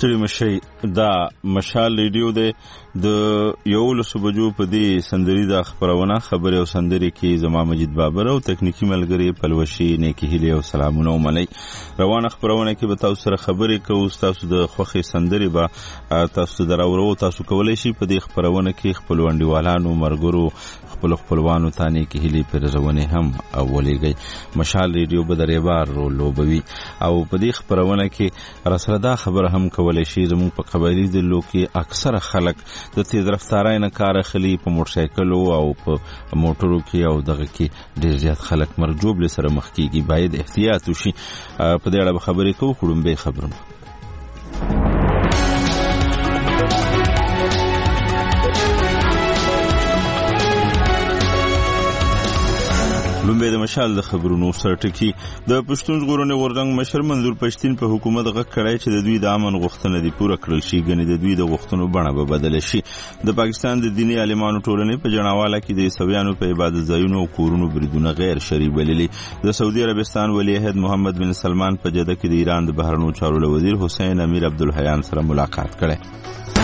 ستړي مشي دا مشال ریډیو دی د 11 بجو په دې سندري د خبرونه خبري او سندري کې زما مجید بابر او تکنیکی ملګری پلوشي نیکی هیله او سلامونه ومني. روانه خبرونه کې به تاسو سره خبري کوو. تاسو د خوخي سندري به تاسو دراورو تاسو کولای شي په دې خبرونه کې خپل وندیوالانو مرګرو خپلوانو تانی کې هیله پرځونه هم اولېږي. مشال ریډیو به درې بار لوبوي او په دې خبرونه کې رسردا خبر هم کولای شي. زموږ په قبایلی دلو کې اکثر خلک د تیز رفتارای نه کار اخلي په موټر سایکل او په موټرو کې او دغه کې ډیر زیات خلک مرجوب لسره مخ کیږي. باید احتیاط وشي. په دې اړه خبرې کوو. خړم به خبرونه لومبه د مشال د خبرونو سره ټکی. د پښتون ژغورنې غورځنګ مشر منظور پښتين په حکومت غږ کړی چې د دوی د امن غوښتنه دي پوره کړل شي. ګنې د دوی د غوښتنو بڼه به بدل شي. د پاکستان د دینی عالمانو ټولنې په جناواله کې د عیسویانو په عبادت ځایونو او کورونو بریدونه غیر شرعي بللي. د سعودي عربستان ولی عهد محمد بن سلمان په جده کې د ایران د بهرنیو چارو وزیر حسین امیر عبدالحیان سره ملاقات کړي.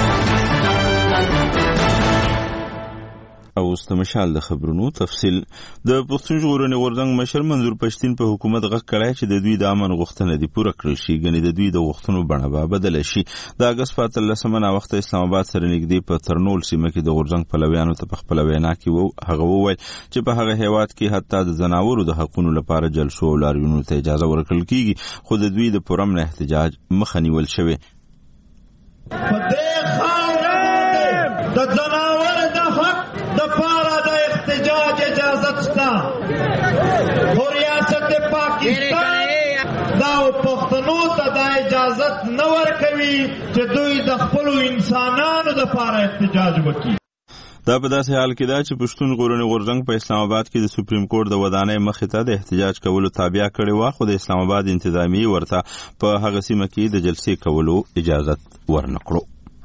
او استمشال د خبرونو تفصیل. د پښتون ژغورنې غورځنګ مشر منظور پښتين په حکومت غږ کړی چې د دوی د امن غوښتنه دي پوره کړل شي. ګنې د دوی د غوښتنو بڼه به بدل شي. د اگست 15 وخت اسلام آباد سره نږدې په ترنول سیمه کې د غورځنګ پلویانو ته په خپل وینا کې هغه وویل چې په هغه هیواد کې حتی د زناورو د حقوقو لپاره جلسو او لاریونونو ته اجازه ورکړل کیږي، خو د دوی د پرامن احتجاج مخه نیول شوی. په دې خاورې د زناور د حق د پاره د احتجاج اجازت شته. خو ریاست پاکستان دا پښتنو ته د اجازت نه ورکوي چې دوی د خپل انسانانو د پاره احتجاج وکړي. دا په داسې حال کې دا چې پښتون ژغورنې غورځنګ په اسلام آباد کې د سپریم کورټ د ودانۍ مخې ته د احتجاج کولو تابع کړی و، خو د اسلام آباد انتظامیه ورته په هغه سیمه کې د جلسې کولو اجازت ورنکړو.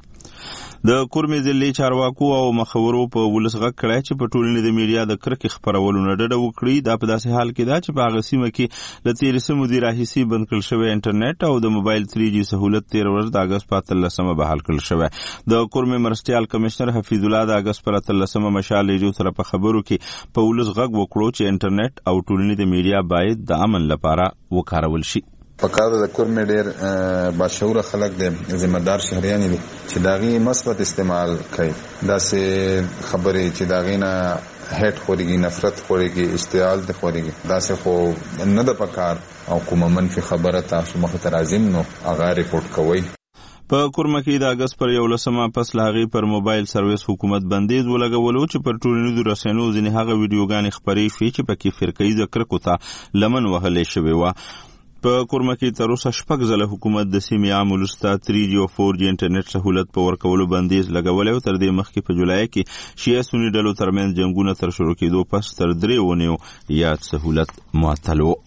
د کورمې ضلعي چارواکو او مخورو په ولس غږ کړی چې په ټولنې د میډیا د کرکې خپرولو نه ډډه وکړي. دا په داسې حال کې دا چې په هغه سیمه کې له تېرې څه مودې راهیسې بند کړل شوی انټرنیټ او د موبایل 3G سهولت 13 ورځ د اګست 15 بحال کړل شوی. د کورمې مرستیال کمشنر حفیظ الله د اګست 13 مشال ریډیو سره په خبرو کې په ولس غږ وکړو چې انټرنیټ او ټولنې د میډیا باید د امن لپاره وکارول شي. پکاره د کورمې ډېر باشعوره خلک دي، ذمہدار شهریان دي چې داغي مثبت استعمال کوي. داسې خبرې چې داغي نه هټ خوريږي، نفرت خوريږي، اشتعال د خوريږي، داسې خو نه د پکار او کومه منفي خبره تاسو مخ ته راځم نو هغه ریپورت کوي. په کورمه کې د اګست پر 11 پس لاغي پر موبایل سرویس حکومت بندیز ولګولو چې پر ټولنیزو رسنیو ځینې هغه ویډیوګانې خپرې شوې چې پکې فرقه‌ایزه کرکو ته لمن وهلې شوې و. په کورمه کې تر اوسه 6 ځله حکومت د سیمې عام ولسته 3G او 4G انټرنیټ سہولت په ورکولو بندیز لګولې او تر دې مخکې په جولای کې شیعه سنی ډلو ترمنځ جنگونه تر شروع کېدو پس تر 3 اونیو یاد سہولت معطل و.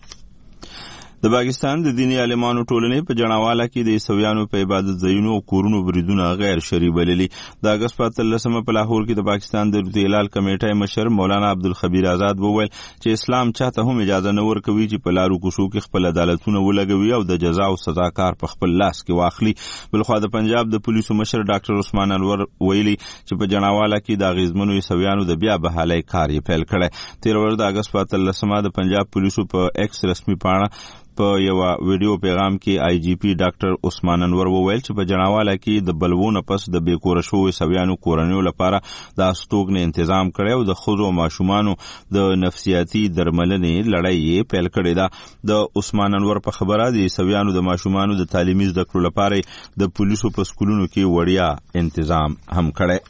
د پاکستان د دینی عالمانو ټولنې په جناواله کې د عیسویانو په عبادت ځایونو او کورونو بریدونه غیر شرعي بللي. د اګست 15 په لاهور کې د پاکستان د اعتلال کمیټې مشر مولانا عبدالخبیر آزاد وویل چې اسلام چاته هم اجازه نه ورکوي چې په لارو کوڅو کې خپل عدالتونه ولګوي او د جزا او سزا کار په خپل لاس کې واخلي. بلخوا د پنجاب د پولیسو مشر ډاکټر عثمان انور ویلي چې په جناواله کې د غیزمنو عیسویانو د بیا بحالۍ کار یې پیل کړی. 13 ورځ د اګست 15 د پنجاب پولیسو په ایکس رسمي پاڼه په یو ویډیو پیغام کې آی جی پی ډاکټر عثمان انور وویل چې په جناواله کې د بلوونو پس د بیکوره شوو عیسویانو کورنیو لپاره د استوګنې تنظیم کړی او د ښځو او ماشومانو د نفسیاتي درملنې لړۍ پیل کړې ده. د عثمان انور په خبره د عیسویانو د ماشومانو د تعلیمي زده کړو لپاره د پولیسو په سکولونو کې وړیا تنظیم هم کړی.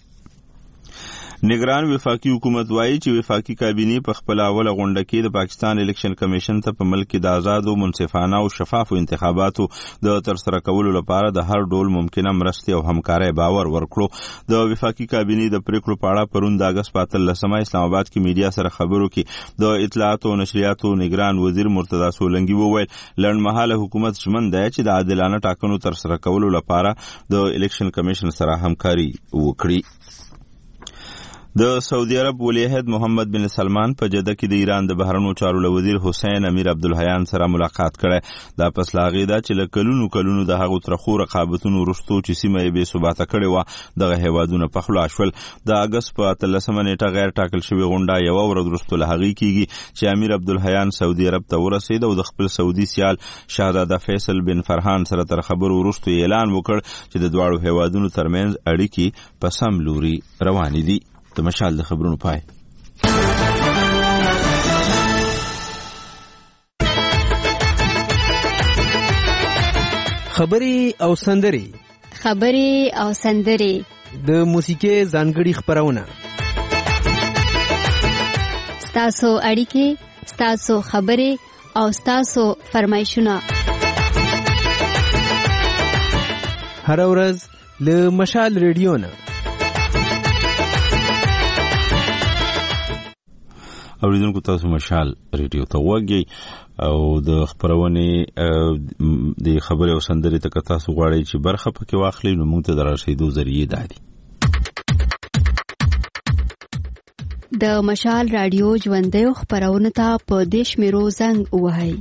نگران وفاقي حکومت وایي چې وفاقي کابینه په خپل اوله غونډه کې د پاکستان الیکشن کمیشن ته په ملک کې د آزاد او منصفانه او شفافو انتخاباتو د ترسره کولو لپاره د هر ډول ممکنه مرستې او همکارۍ باور ورکړو. د وفاقي کابینه د پریکړو په اړه پرون د اګست 15 اسلام آباد کې میډیا سره خبرو کې د اطلاعات او نشریاتو نگران وزیر مرتضی سولنګي وویل لړمحاله حکومت ژمن دی چې د عادلانه ټاکنو ترسره کولو لپاره د الیکشن کمیشن سره همکاري وکړي. د سعودي عرب ولیعهد محمد بن سلمان په جده کې د ایران د بهرنیو چارو وزیر حسین امیر عبدالحیان سره ملاقات کړی. دا پس له هغې ده چې له کلونو د هغو ترخو رقابتونو وروستو چې سیمه یې بې ثباته کړې وه دغه هیوادونه په خلا شول. د اګست په 13 نیټه غیر ټاکل شوې غونډه یوه ورځ وروسته له هغې کېږي چې امیر عبدالحیان سعودي عرب ته ورسېد او د خپل سعودي سیال شهزاده فیصل بن فرحان سره تر خبرو وروسته اعلان وکړ چې د دواړو هیوادونو ترمنځ اړیکې په سم لوري روانې دي. د مشال د خبرونو پای. خبري او سندري د موسیقي ځانګړي خبرونه ستاسو اړیکې، ستاسو خبرې او ستاسو فرمایشونه هر ورځ له مشال ریډیو نه. اوریدونکو تاسو مشال ریډیو ته وګورئ او د خبرونې د خبرې او سندرې ته تاسو غواړئ چې برخه پکې واخلئ نو موږ ته دررسېدو ذریعې دادي. د مشال رادیو ژوندیو خبرونه ته په دیش میرو زنګ وهاي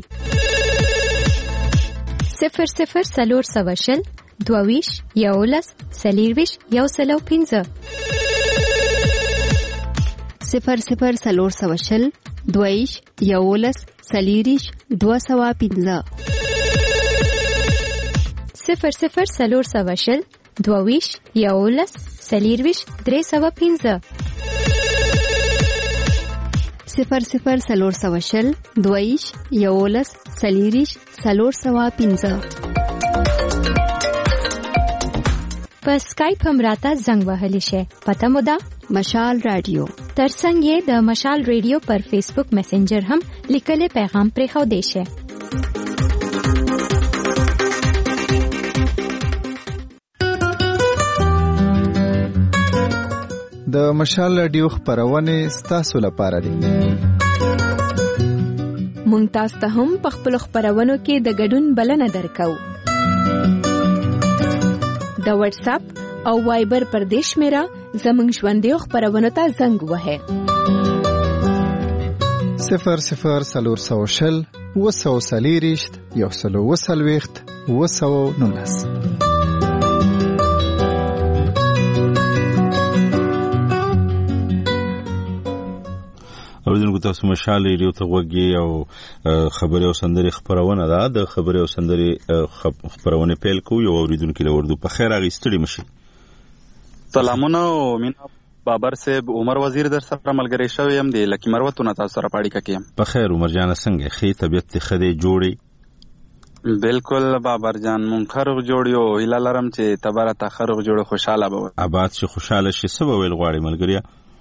00 22 11 سلیرویش یو سلو 15 00 22 11 سلیریش 215 00 22 11 سلیرویش 315 00 22 11 سلیریش 315 په سکایپ هم راته زنګ وهلی شي. پته مو ده مشال رادیو. ترڅنګ یې د مشال ریډیو پر فیسبوک میسنجر هم لیکلي پیغام پرې خو دی شي. د مشال رادیو خبرونه ستاسو لپاره دي. مونږ تاسو ته هم په خپل خبرونو کې د ګډون بلنه درکو. د واتس اپ او وایبر پر دیش میرا زمنګ ژوندیو خبرونه ته زنګ وهه 00 240 119 اوریدونکو تاسو مشال ریډیو ته وګورئ او خبري او سندري خبرونه ده. د خبري او سندري خبرونه پیل کوو. یو اوریدونکو له وردو په خیر اغستړي مشي. سلامونه او مینا بابر صاحب، عمر وزیر در سره ملګری شوی يم د لکی مروتونه تاسو سره پاړی ککیم. په خیر عمر جان څنګه خې طبيعت ته خدي جوړي؟ بالکل بابر جان مون خرغ جوړیو هیله لرم چې تباره تا خرغ جوړ خوشاله به آباد شي خوشاله شي سبا ویل غواړي ملګریا.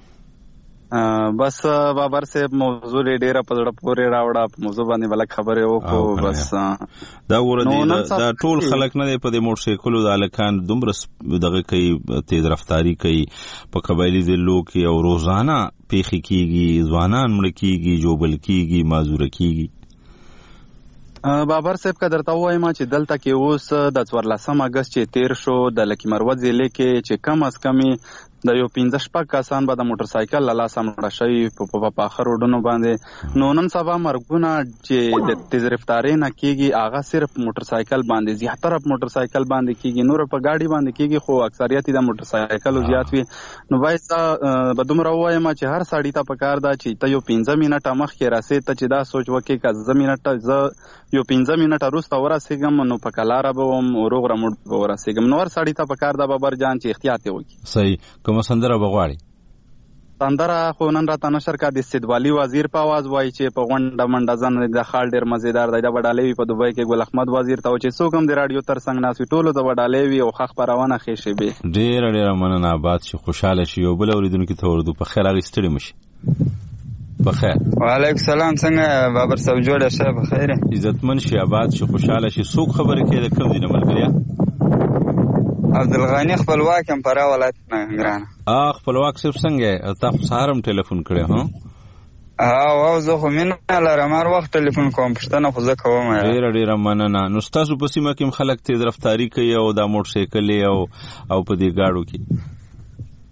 بس بابر صاحب موضوع ډیره په ډېر پورې راوړه موضوع باندې بلک خبره وکړو. بس دا ورته دا ټول خلک نه په دې موټر سایکلو د الکان دومره دغه کوي تیز رفتاری کوي په قبایلی ضلعو کې او روزانه پیخي کیږي، ځوانان مړ کیږي، جوبل کیږي، معذور کیږي. بابر صاحب کا درته وایم چې دلته کې اوس د 14 اگست چې تیر شو د لکی مروت ضلع کې چې کم از کمی د یو 15 کسان به د موټر سایکل لاله سمړه شي په اخر روډونو باندې. نو نن سبا مرګونه چې د تیز رفتاری نه کیږي هغه صرف موټر سایکل باندې زیاتره موټر سایکل باندې کیږي، نور په گاډي باندې کیږي خو اکثریت د موټر سایکل زیات وي. نو وایسا به دومره وایم چې هر سړی ته پکار دا چې ته یو 15 منټه مخکې راسې ته چې دا سوچ وکې که زه منټه زه یو 15 منټه وروسته ورسېږم نو په کلاره به وم روغ رموټ به ورسېږم. نو هر سړی ته پکار دا بابر جان چې احتیاط وکړي. صحیح. کوم سندره بغواړي؟ سندره خو نن راته نشر کا د استدوالي وزیر په आवाज وایي چې په غونډه منډه ځن د خال ډیر مزیدار دی. د وډالې په دوبۍ کې ګل احمد وزیر ته چې څوک هم د رادیو تر څنګ ناس ټولو د وډالې وی او خخ پروانه خېشي به ډیر مننه. آباد شي خوشاله شي. یو بل اوریدونکو ته ورده په خیر اغستړي مشي. په خیر. وعلیکم السلام. څنګه بابر صاحب جوړه شه؟ په خیر. عزتمن شي، آباد شي، خوشاله شي. څوک خبره کوي د کوم دینه ملګریا؟ عبدالغنی خپلواک هم پر ولایت نه ګران. خپلواک صرف څنګه تاسو سهارم ټلیفون کړی هو؟ او زه خو مینه لرم هر وخت ټلیفون کوم پښتنه خو زه کوم. ډیره مننه. نو تاسو په سیمه کې خلک تیز رفتاری کوي او د موټر سایکل او په دې گاډو کې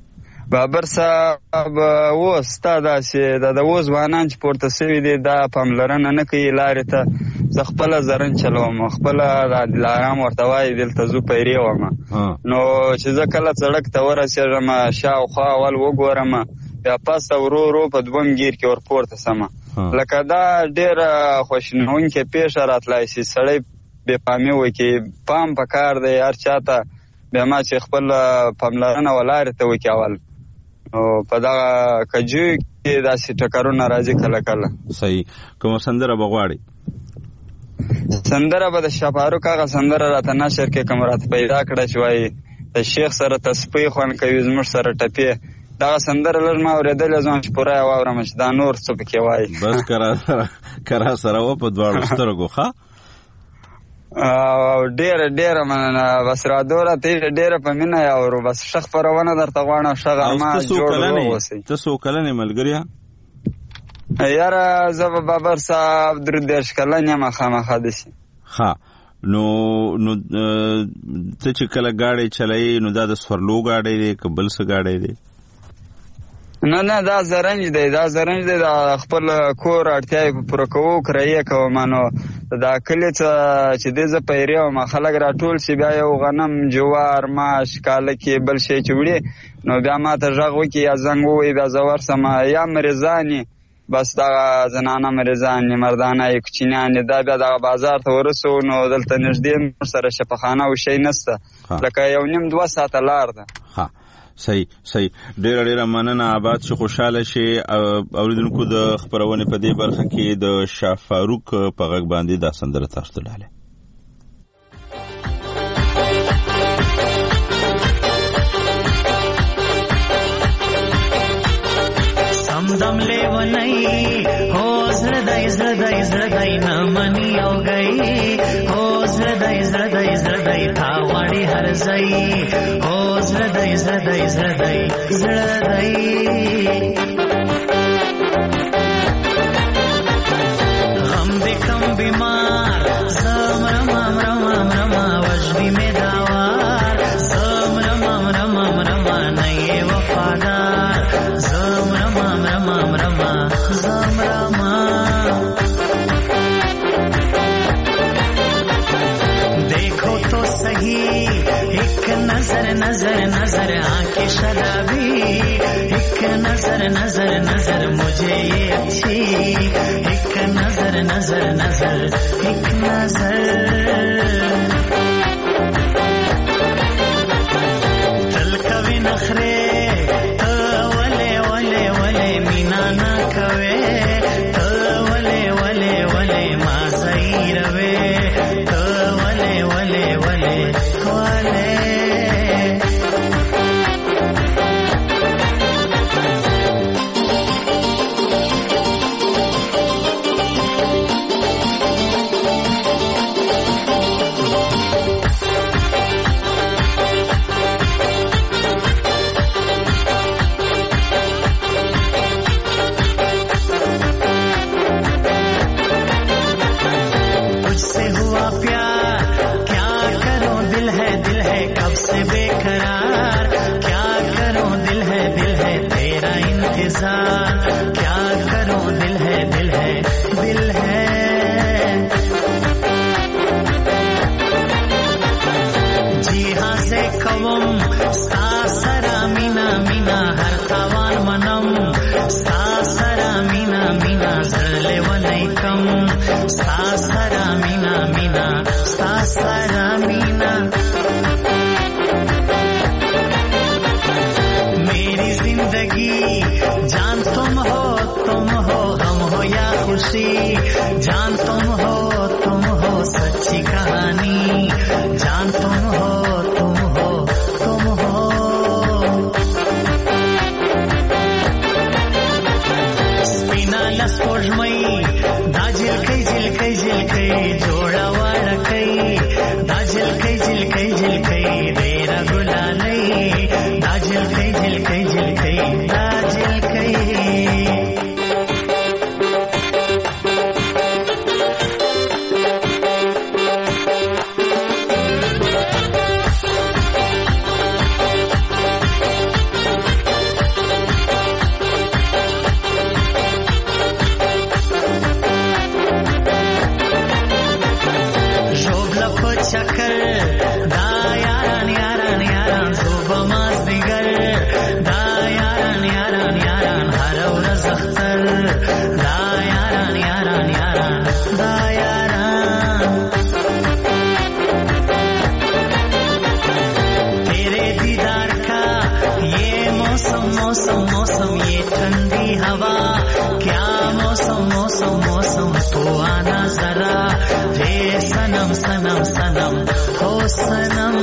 بابر صاحب اوس تا داسې د اوس ځوانان چې پورته سوي دي دا پاملرنه نه کوي لارې ته. زه خپله زرن چلوم، خپله دلارام ورته وایي دلته ځو پیرې وم، نو چې زه کله سړک ته ورسېږم شاوخوا اول وګورم بیا پاسته ورو ورو په دوم ګیر کې ورپورته سمه. لکه دا ډېره خواشینونکې پیښه راتلی شي، سړی بې پامي وکړي. پام پکار دی هر چاته، بیا ما چې خپل پاملرنه ولارې ته وکړي اول. او په دغه کجیو کې داسې ټکرونه راځي کله کله. صحیح. کومه سندره به غواړئ؟ سندره به د شاپاروک هغه سندره راته نشر کې کوم راته پیدا کړه چې وایي د شیخ سره تسپۍ خوند کوي زموږ سره ټپې. دغه سندره لږ ما اورېدلې ځم چې پوره یې واورم چې دا نور څه پکې وایي. بس کرا سره و په دواړو سترګو. ښه ډېره مننه. بس رادوره ته ډېره په مینه یې اورو. بس ښه خپرونه درته غواړم. ښه غرمه جوړ واوسئ. ته څو کلن یې ملګریه؟ یاره زه به بابر صاحب 33 کلن یم خامخا داسې. ښه نو ته چې کله ګاډی چلایې نو دا د سورلو ګاډی دی که بل څه ګاډی دی؟ نه دا زرنج دی. دا زرنج دی. دا خپل کور اړتیاوې په پوره کوو کرایې کوم. نو دا کلي چې دی زه پیرې وم، خلک راټول شي بیا یو غنم جوار ماش کالکې بل شی چې وړي نو بیا ما ته غږ وکړي یا زنګ ووایي بیا زه ورسم. یا مریضانې بس دغه زنانه مریضانې مردانه یې کوچنیانې دا بیا دغه بازار ته ورسو نو دلته نږدې نور سره شفاخانه او شی نسته، لکه 1.5-2 ساعته لار ده. صحیح. ډیره مننه. آباد شي، خوشاله شي. اوریدونکو د خبرونه په دې برخه کې د شاه فاروق په غږ باندې دا سندره تاسو ته لاله. سمدم لیونی هو زړدای نه منی او گئی هو زړدای تا وړي هر ځای هو زړدای غم دې کم بیمار زم رما وجدی می داوار زم رما نه وفادار زم رما देखो तो सही एक नजर आंखें शराबी एक नजर मुझे ये अच्छी एक नजर एक नजर चल कभी नखरे तो वले मीना ना कवे तो वले माँ सही रवे तो वले क्या करूं दिल है जी हाँ से कवम सासरा मीना हर तावान मनम सासरा मीना जरले वनई कम सासरा मीना मेरी जिंदगी जान तुम हो गम हो या खुशी जान तुम हो सच्ची कहानी जान तुम हो स्पिना लस्पोजमई दा झिलकै जोड़ा वाड़कै दा झिलकै देरा गुलालै दा झिलकै दा झिलकै मौसम मौसम मौसम तो आना जरा रे सनम सनम सनम हो सनम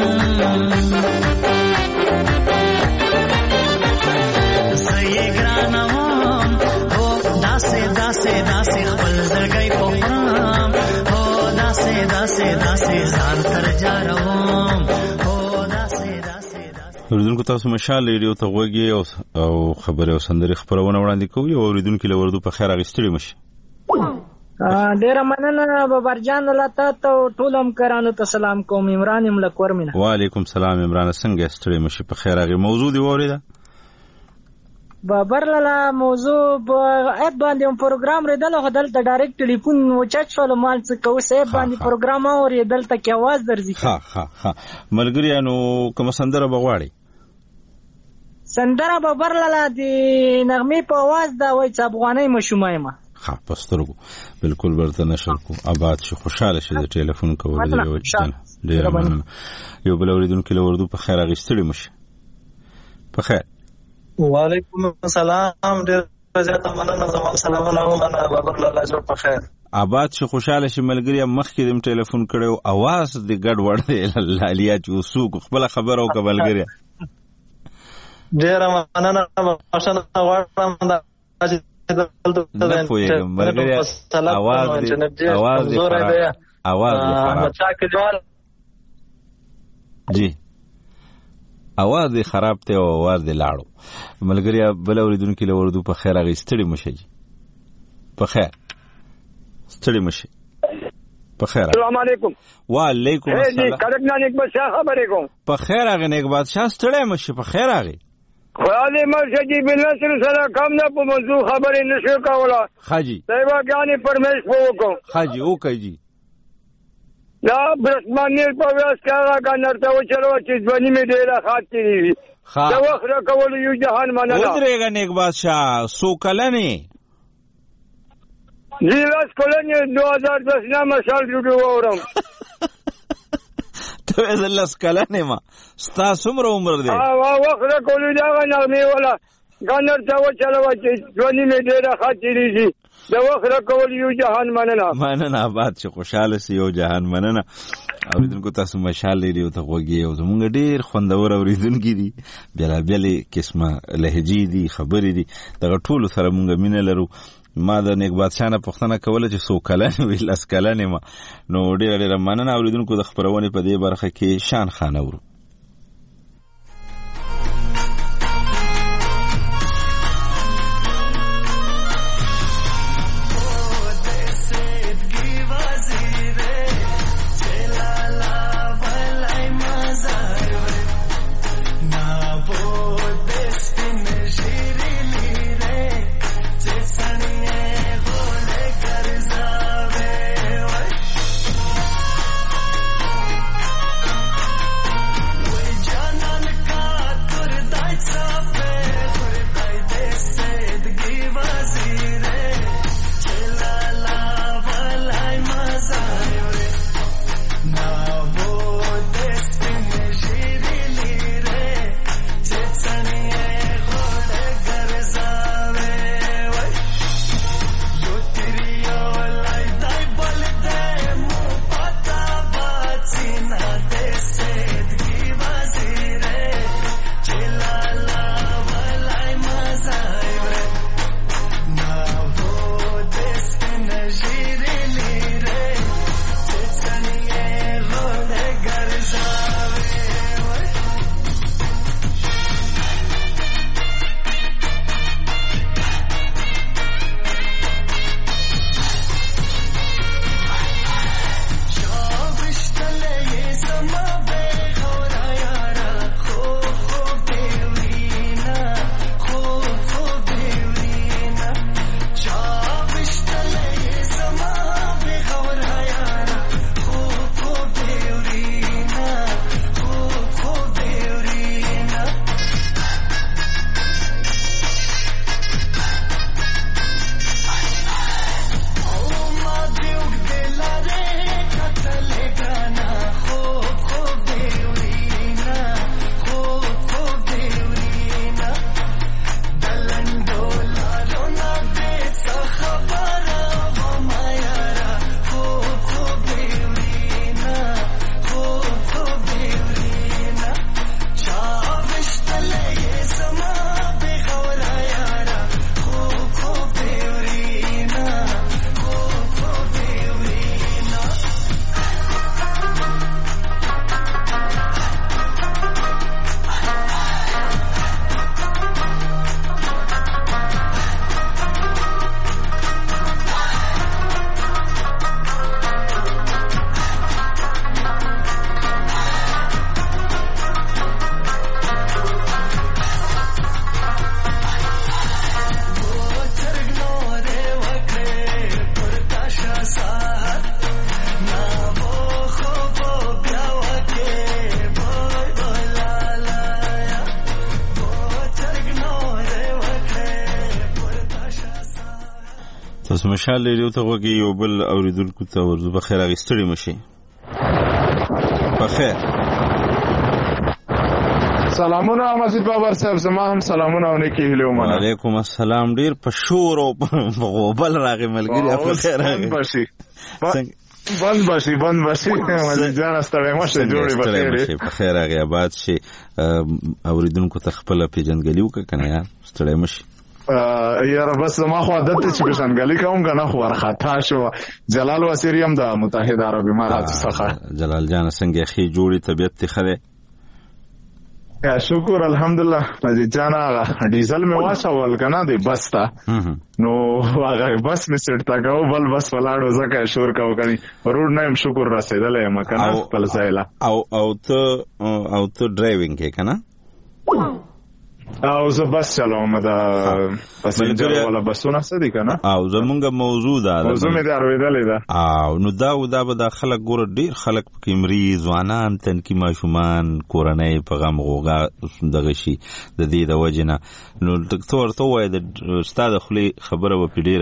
सये ग्रानम हो दासे दासे दासे खपल जगई पोखराम हो दासे दासे दासे ځان تر جاروم हो दासे दासे اوریدونکو تاسو مشال ریډیو ته غوږی او خبره او سندري خبرونه وړاندې کوي او اوریدونکو له وردو په خیر اغستړي مشي ډیر مننه بابرجان لاته ته ټولم کرانو ته سلام کوم عمران ملک ورمنه وعلیکم سلام عمران څنګه استړي مشي په خیر اغه موضوع دی وریدا بابرلاله موضوع اپ باندې پروګرام ردل خو دلته ډایرکټ ټلیفون وچت شول مال څه کو سه باندې پروګرام اور دلته کې आवाज درځي ها ملګریانو کوم سندره بغواړي سندره بابرلاله دی نغمه په आवाज دا وای چې افغاني مشومه ما ها پسترګو بالکل ورته نشل کو آباد شي خوشاله شي د ټلیفون کول دی وچتنه ډیر مننه یو بل اوریدونکو له وردو په خیر اغستړي مشي په خیر وعلیکم السلام ډیر زیاته مننه زما سلامونه ومنه بابرلاله جوړ په خیر آباد شي خوشاله شي ملګری مخکې دم ټلیفون کړو आवाज د ګډ وړ دی لالیا چې وسوق خپل خبر او قبلګری ډیر مننه ماشنه غواړم دا نه پوهیږم ملګری آواز جی आवाज دی خراب ته او आवाज دی لاړو ملګری بل اوریدونکو له وردو په خیر اغه ستړي مشي په خیر ستړي مشي په خیر السلام علیکم وعلیکم السلام کډک نه نیک بادشاہ خبرې کوم په خیر اغه نیک بادشاہ ستړي مشي په خیر اغه خیالي مرشدی بنصر سره کم نه په موضوع خبرې نشو کولا حاجی سیوا ګانی پرمیش وکم حاجی او کوي دا برسمانیل په واس کې هغه نرته و چلو چې ځواني می ډیره خاطرې وي دا وخت را کول یو جهان مننه ودرېګا نیک بادشاہ سو کلنې زیلاس کلنې 2010 نه مشال جوړ وورم ته زلس کلنې ما ستا څومره عمر دی وخت را کول دا نغمه ولا ګانرته و چلو چې ځواني می ډیره خاطرې دي دا وخت را کول یو جهان مننه آباد چې خوشاله سي یو جهان مننه اوریدونکو تاسو مشال لري ته غوږی او زمونږ ډیر خوندور اوریدونکو دي بلا قسمه لهجې دي خبرې دي دا ټول سره مونږ مینه لرو ما د نیک بادشاہ نه پوښتنه کوله چې سو کلن ویل اس کلن ما نو ډیر مننه اوریدونکو د خبرونه په دې برخه کې شان خان اورو تاسو مشال ریډیو ته وګورئ یو بل اوریدونکو ته ورځو په خیر اغستړي مشي په خیر. سلامونه مسجد بابر صاحب، زما هم سلامونه او نیکی هیله ومنه. وعلیکم السلام. ډیر په شور او په غوبل راغی ملګری په خیر راغی. بند باشي مزید جان ستړی مشه جوړي بخیر په خیر راغی آباد شي. اوریدونکو ته خپل پیژنګلی وکړه کنه یار ستړی مشي. یاره بس ما خو عادت ته چې پیژنګلی کوم کنه خو ورخطا شو. جلال وزیری هم د متحده عرب امارات څخه. جلال جان څنګه خې جوړي طبيعت ته خره؟ شکر الحمدلله. مزید جان ډیزل می واچول کنه دی بس تا نو هغه بس می سټ تا کو بل بس ولاړو زکه شور کو کني روډ نیم شکر رسیدلې مکنه خپل ځایلا او ته ډرایوینګ کې کنه او زه بس چلوم دا پسنجر ولا بسونه سدي کنه او زمونږه موضوع ده موضوع مې درویدلې ده او نو دا به د خلک ګور ډیر خلک پکې مریض ځوانان تنکی ماشومان کورنۍ په غم غوغا دغه شي د دې د وجنه نو ډاکټر ته وایي د استاد خلی خبره و پیډیره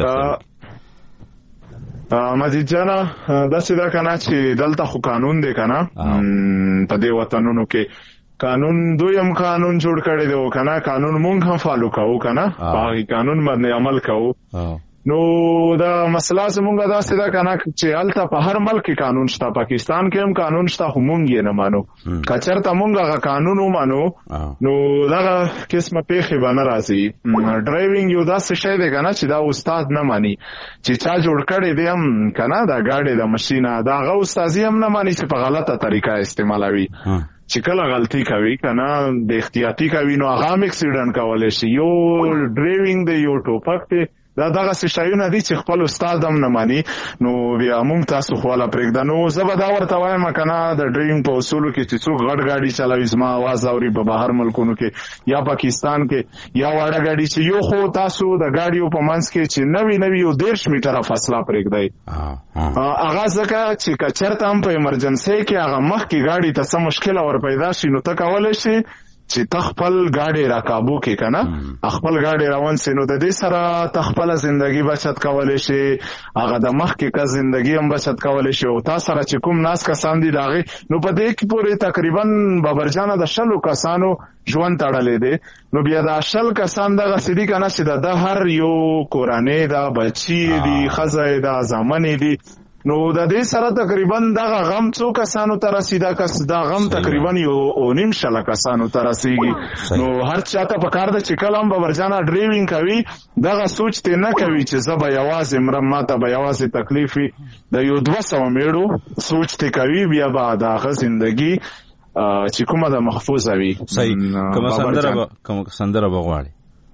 مزید جانا دا سیده کنه چې دلته خو قانون دی کنه په دې وطنونو کې قانون دویم قانون جوړ کړی دی کنه قانون مونږ هم فالو کوو کنه باقي قانون باندې عمل کوو نو دا مسله زمونږ دا ستاسو کنه چې الته په هر ملک قانون شته پاکستان کې هم قانون شته خو مونږ یې نه مانو کچرته مونږ هغه قانون ومانو نو دا قسمه پیخي باندې راځي ډرایوینګ یو داسې شی دی کنه چې دا استاد نه مانی چې چا جوړ کړی دی هم کنه دا ګاډي د ماشينه دا غو استادي هم نه مانی چې په غلطه طریقه استعمالوي چې کله غلطي کوي کنه د احتیاطي کوي نو هغه اکسیډنټ کولای شي یو ډرایوینګ دی یو ټوپک دی دا دغه شایونه دي چې خپل استاد هم نه مانی نو بیا موږ تاسو خو لا پرېږده نو زه به دا ورته وایم کنه د ډرایوینګ په اصولو کې چې څوک غټ ګاډي چلاوي زما आवाज اوري په بهر ملکونو کې یا پاکستان کې یا واړه ګاډي چې یو خو تاسو د ګاډیو په منځ کې چې نوی یو 1.5 میټره فاصله پرېږدئ هغه ځکه چې کچرته هم په ایمرجنسي کې هغه مخ کې ګاډي ته څه مشکل ور پیدا شي نو ته کولای شي چې تخپل ګاډي را کابو کې کنه خپل ګاډي روان سي نو د دې سره تخپل ژوندۍ بچت کولای شي هغه د مخ کې کا ژوندۍ هم بچت کولای شي او تاسو سره چې کوم ناس کسان دي داغه نو په دې کې پورې تقریبا بابرجانه د شلو کسانو ژوند تړلې دي نو بیا د شل کسان دغه سړي کنه چې د هر یو کورانه د بچي دي خزه د زمانه دي نو د دې سره تقریبا دغه غم څو کسانو ته رسیدا کس دا غم تقریبا یو 9 شل کسانو ته رسیږي نو هر چاته په کار د چې کلم به ورجانا ډرایوینګ کوي دغه سوچ ته نه کوي چې زبا یوازې مرم ماته به یوازې تکلیفي د یو 200 میړو سوچ ته کوي بیا به دغه ژوندۍ چې کومه د محفوظ وي کوم سندره بغواړي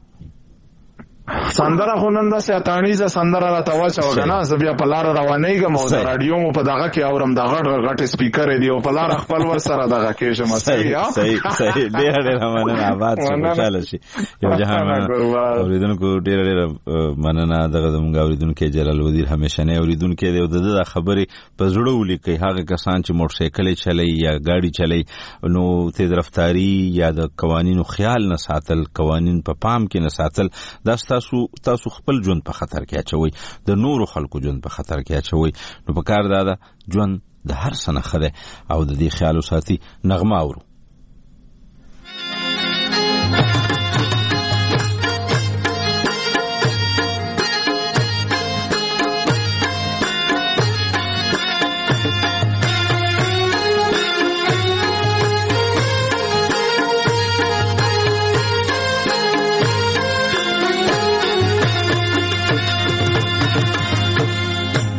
سندره خو نن داسې اتانیزه سندره راته واچوه کنه زه بیا په لاره روانېږم او د راډیو مو په دغه کې اورم د غټ سپیکر دی او په لاره خپل ور سره دغه کېږم صحیح ډېره مننه آباد شي خوشاله شي یو جهان اوریدونکو ډېره مننه دغه زموږ اوریدونکو جلال وزیر همیشنه اوریدونکو دی او د خبرې په زړه ولیکي هغه کسان چې موټر سایکل چلي یا ګاډي چلي نو تیز رفتاری یا د قوانینو خیال نه ساتل قوانین په پام کې نه ساتل دا تاسو خپل ژوند په خطر کې اچوي د نورو خلکو ژوند په خطر کې اچوي نو په کار دا ژوند د هر څه نه خره او د دې خیال ساتي نغمه اورو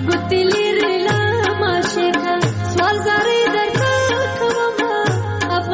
Afghanistan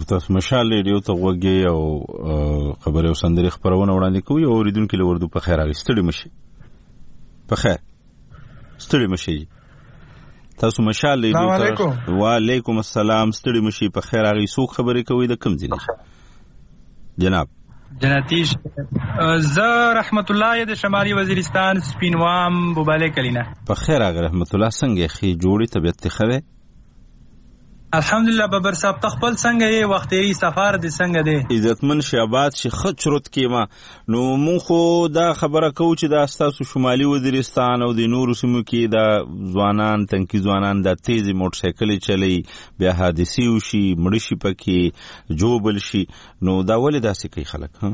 تاسو مشال ریډیو ته وګورئ او خبرې او سندرې خبرونه وړاندې کوي او اوریدونکو له وردو په خیر راغستړي مشي په خیر ستړي مشي تاسو مشال ریډیو ته وعلیکم السلام ستړي مشي په خیر راغی څوک خبرې کوي د کوم ځای جناب جناتیش زه رحمت الله د شمالي وزیرستان سپینوام بوباله کلینا په خیر راغی رحمت الله څنګه خي جوړی طبيعت خوي الحمدلله ببر صاحب تخپل څنګه یې وختي سفر دي څنګه دی عزتمن شعبات شي خط شروط کیما نو مون خو دا خبره کو چې دا تاسو شمالي وزیرستان او د نورو سیمو کې دا ځوانان تنکي ځوانان د تیزی موټر سایکل چلی بیا حادثه وشي مړ شي پکې جوبل شي نو دا ولې داسې کوي خلک ها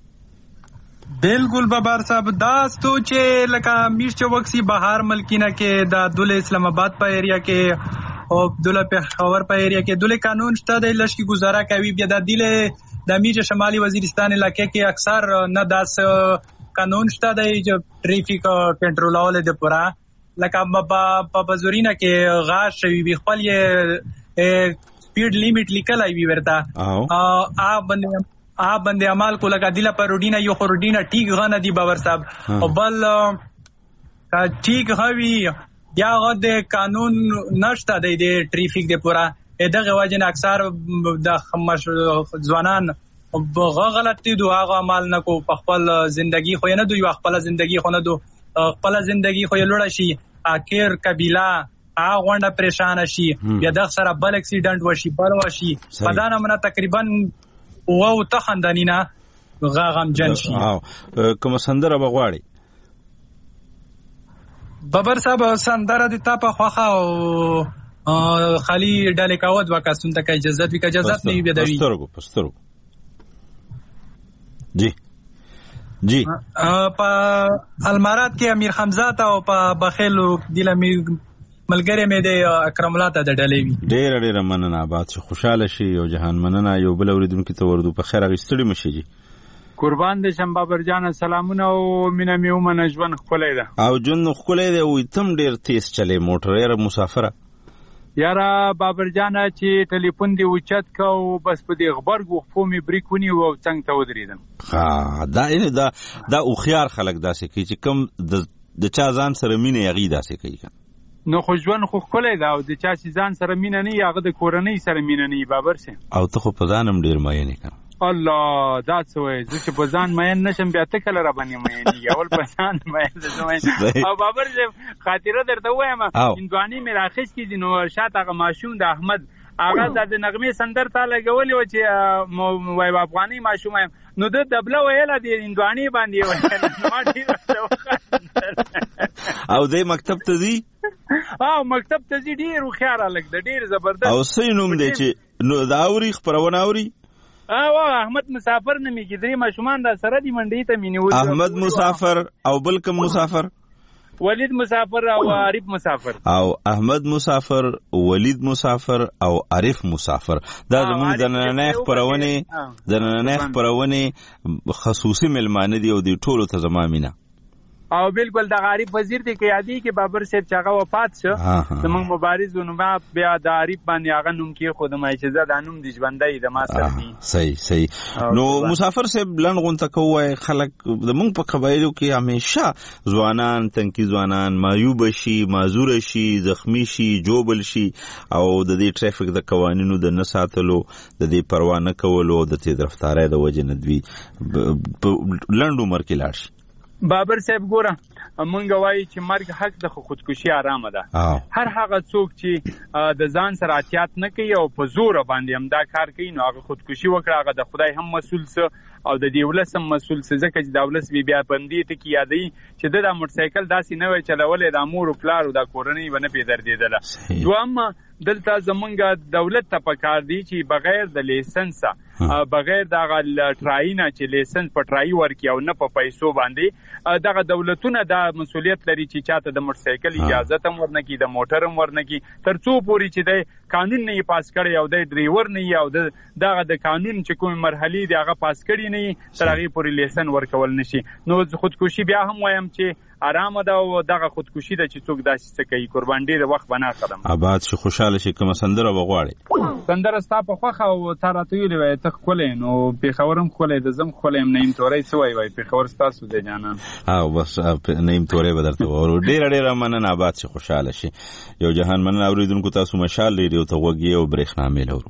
بالکل ببر صاحب دا ستو چې لکه میرچ وکسی بهار ملکینه کې دا دول اسلام آباد په ایریا کې او دوله پېښور په ایریا کې دوله قانون شته د لشکې گزاره کوي بیا د دیله د میجه شمالي وزیرستان علاقې کې اکثر نه داس قانون شته د ټریفیک کنټرولول د پورا لکه په بزورینه کې غاښ شوی وي خپل یې سپیډ لیمټ لیکلای وي ورته بندې عمل کو لکه دیله پر روډینه یو روډینه ټیک غنه دی باور صاحب او بل ټیک غوي یا غد قانون نشته د ټریفیک د پورا دغه وجه نه اکثر د ځوانان غلطي دوه عمل نه کو په خپل ژوندۍ خو نه دوی خپل ژوندۍ خو نه دو خپل ژوندۍ خو لوړ شي اخر قبيله غونډه پریشان شي یا د سره بل اکسیډنټ وشي بل وشي پدانه منه تقریبا او ته خندانینا غم جن شي کوم سندره بغواړي ببر صاحب سندره د تا په خوخه او خالی ډالې کاوت وکاسون ته اجازه وی اجازه نه وي بدوي پسترو جی په المارات کې امیر حمزه او په بخیلو دیله ملګری مې د اکرم الله ته د ډلې وی ډېر مننه آباد شي خوشاله شي او جهان مننه یو بل اوریدونکو ته وردو په خیر غستړي مشي جی قربان دې شم بابر جان سلامونه او مینه مې ومنه ژوند خولې ده او ژوند خولې ده وي تم ډېر تیز چلے موټر یې مسافره یاره بابر جان چې ټلیفون دی اوچت کو بس په دې خبر غوښفو مې بریکونی او څنګه ته ودریدم ها دا او خيار خلک داسې کوي چې کم د چا ځان سره مینه یغي داسې کوي نو خو ژوند خو خولې ده او د چا چې ځان سره مینه نه یغه د کورنۍ سره مینه نه بابر سي او ته خو په ځانم ډېر ماینه کوي الله دا څه وای چې په ځان مېن نشم بیا ته کله را باندې مېن یول په ځان مېن او بابر خاطره درته وایم اندوانی مې راخښ کی دي نو شاته هغه ماشوم د احمد هغه د نغمه سندر تعالی غولې و چې وای افغاني ماشوم نو د دبله ویل د اندوانی باندې او دې مکتب ته دی مکتب ته دی ډیر خيار الګ د ډیر زبردست او سینوم دی چې نو دا اوري خبرونه اوري احمد مسافر نه میږي درې ماشومان د سره دی منډي ته مينو احمد مسافر او بل کوم مسافر ولید مسافر او عارف مسافر او احمد مسافر ولید مسافر او عارف مسافر دا زموږ د نننې خبرونه خصوصي ملمانه دي او د ټولو ته زمامینه او بالکل د عارف وزیر دی کې یادی کې بابر صاحب چاغه وفات شو زمونږ مبارز نو بیا د عارف باندې هغه نوم کې خودمه چې زړه نوم دی ژوندۍ د ما سره دی صحیح نو مسافر صاحب لنغون تکوي خلک د مونږ په قبایلو کې همیشه ځوانان تنکي ځوانان مایوب شي معذور شي زخمی شي جوبل شي او د دې ټریفیک د قوانینو د نساتلو د دې پروا نه کولو د تیز رفتارۍ د وجې نه دوی لنډ عمر کې لاړ شي بابر صاحب ګوره مونږ وایي چې مرګ حق د خودکشي آرامه ده هر هغه څوک چې د ځان سره احتیاط نه کوي او په زور باندې هم دا کار کوي نو هغه خودکشي وکړه هغه د خدای هم مسؤل سه او د دې ولس هم مسؤل سه ځکه چې د ولس بیا بندي ته کې یادې چې د موټرسایکل داسې نه وي چلولې د امور او پلار او د کورنۍ ونه پیدردیدله دوام دلته زمونږ دولت ته پکار دی چې بغیر د لیسنس بغیر د ټراینا چې لیسنس په ټرای ورکی او نه په پیسو باندې دغه دولتونه دا مسولیت لري چې چاته د موټرسایکل اجازه تم ورنکي د موټر هم ورنکي ترڅو پوری چې د قانون نه پاس کړي او د ډرایور نه او دغه د قانون چې کوم مرحلي دی هغه پاس کړي نه تر هغه پوری لیسن ورکول نشي نو خودکشي بیا هم وایم چې آرامه ده او دغه خودکشي ده چې څوک داسې څه کوي قربان ډېر وخت بنا خدم آباد شي خوشاله شي کوم سندره وغواړي سندره ستا په خوخه او تا راته ویلې وای ته ښکلی نو پېښور هم ښکلی د زم ښکلی یم نعیم تورۍ څه وایي پېښور ستاسو دی جانان بس نعیم تورۍ به درته وورو ډېره مننه آباد شي خوشاله شي یو جهان مننه اورېدونکو تاسو مشال ریډیو ته غوږ یې او برېښنا میل اورو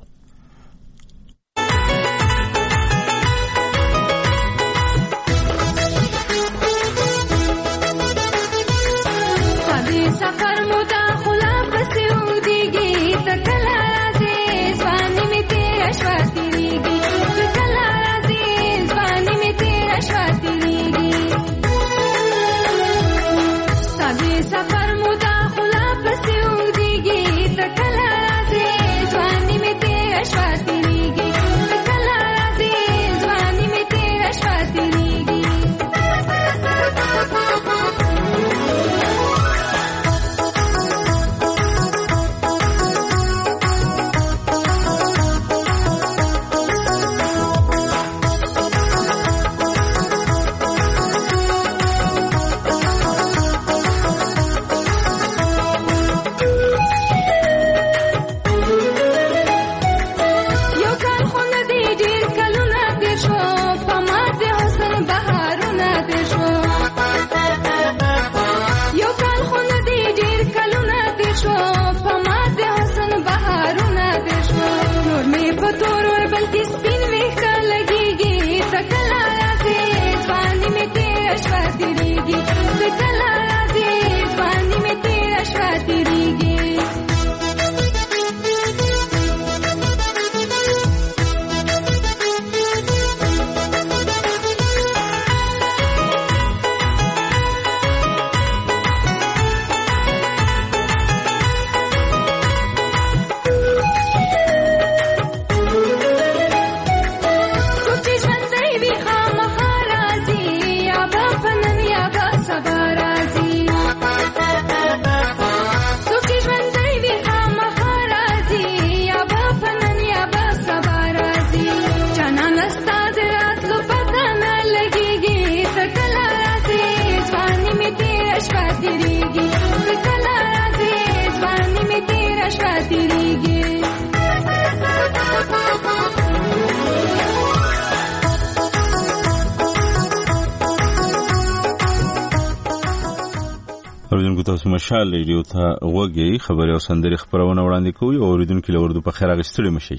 اوریدونکو تاسو مشال ریډیو ته غوږی خبري او سندري خبرونه وړاندې کوي او اوریدونکو له ورته په خیر اغستړي مشي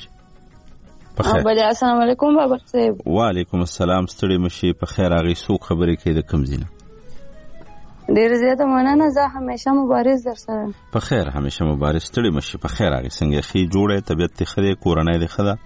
په خیر السلام علیکم بابا صاحب وعلیکم السلام ستړي مشي په خیر اغي سوق خبري کوي د کم زینه ډیر زیاته مننه زه همیشه مبارز در سره په خیر همیشه مبارز ستړي مشي په خیر اغي څنګه خي جوړه طبيعت خره کورنۍ ده خدا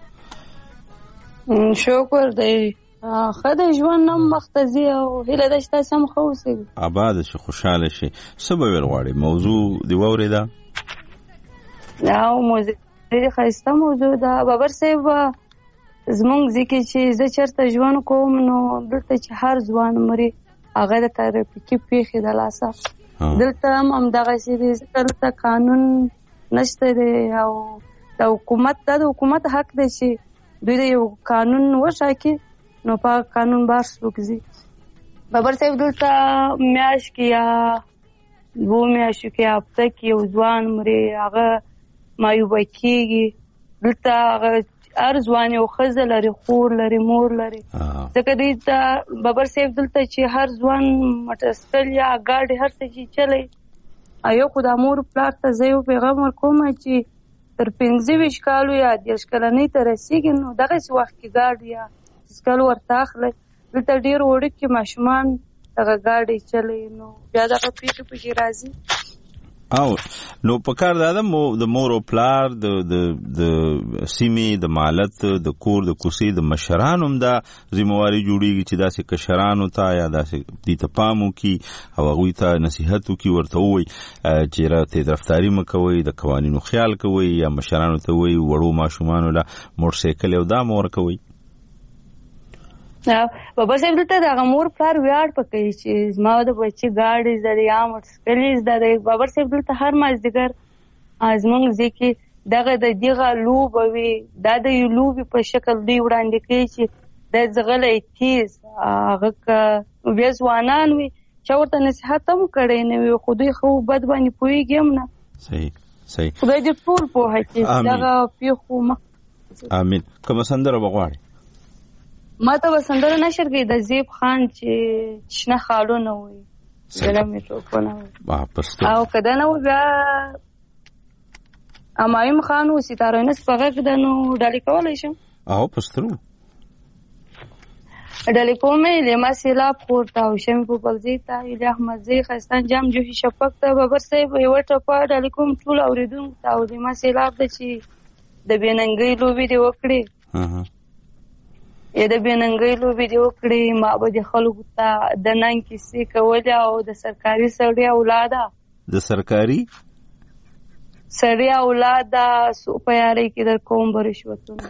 شکر دی خدای ژوند نم مختزي او هله د شته سم خوسي آباد شي خوشاله شي سبب ورغړي موضوع دی ووريدا او موضوع دی خاصه موضوع دا بابر صاحب زمونږ ځکه چې زه چرته ژوند کوم نو دلته چې هر ځوان مري هغه د ترافیکي پیښې د لاسه دلته هم دغه شی دلته قانون نشته دی او د حکومت حق دی چې دوی د یو قانون وټاکي نو په قانون بار وکړي بابر صاحب دلته میاش کې یا وو میاش کې هفته کې یو ځوان مري هغه مایوبه کېږي دلته هر ځوان یو ښځه لري خور لري مور لري ځکه دې ته بابر صاحب دلته چې هر ځوان موټرسایکل یا ګاډي هر څه چې چلی یو خو د مور پلار ته زه یو پیغام ورکوم چې تر 15 کالو یا 10 کلنۍ ته رسېږي نو دغسې وخت کې ګاډي یا سکل ورته اخلئ دلته ډېر وړوکي ماشومان دغه ګاډي چلی نو بیا دغه پیښې پکې راځي او نو پکار دا د مور او پلار د سیمې د مالت د کور د کوسي د مشرانو هم دا ذمہواری جوړیږي چې داسې کشرانو ته یا داسې دې ته پام وکړي او هغوی ته نصیحت وکړي ورته ووایي چې رفتاري مه کوئ د قوانینو خیال کوئ یا مشرانو ته وایي وړو ماشومانو له موټرسایکل یو دا مه ورکوئ بابا صاحب دلته دغه مور پلار ویاړ پکوي چې زما د بچي ګاډي زده دی یا موټرسایکل زده دی بابا صاحب دلته هر مازدیګر زموږ ځای کې دغه د دغه لوبه وي دا د یو لوبې په شکل دوی وړاندې کوي چې د ځغلی تیز هغه که بیا ځوانان وي چا ورته نصیحت هم کړی نه وي خو دوی خو بد باندې پوهېږي هم نه. صحیح صحیح. خدای دې ټول پوهه کړي دغه پیښو مخ. امین. کومه سندره به غواړې؟ ما ته به سندره نشر کوي د زیب خان چې شنه خالونه وي زړه مې ټوپونه وي او که ده نه و بیا امایم خان و ستاره نس په غږ ده نو ډالې کولی شم؟ او پسترو ډالې کومې لیما سیلاب پورته او شمې په بلځې ته ایلي احمدزی ښایستان جام جوشي شفق ته ببر صاحب یوه ټپه ډالې کوم ټول اورېدونکو ته او لیما سیلاب ده چې د بېننګۍ لوبې دې وکړې د بېننګۍ لوبې دې وکړې ما به د خلکو ته د ننګ کیسې کولې او د سرکاري سړي اولاده د سرکاري سړی اولاده سو په یارۍ کې در کوم به رشوتونه.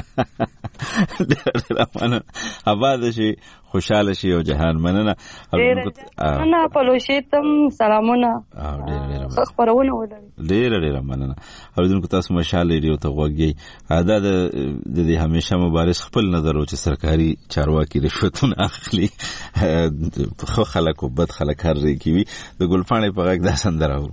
ډېره مننه. آباد شي خوشحاله شي او جهان مننه. مننه پلوشي تم سلامونه خپرونه ولري. ډېره مننه. اوریدونکو تاسو مشال ریډیو ته غوږ یې. دا د دې همیشه مبارز خپل نظر او چې سرکاري چارواکي رشوتونه اخلي خو خلک او بد خلک هر ځای کې وي. د ګلپاڼې په غږ دا سندره اورو.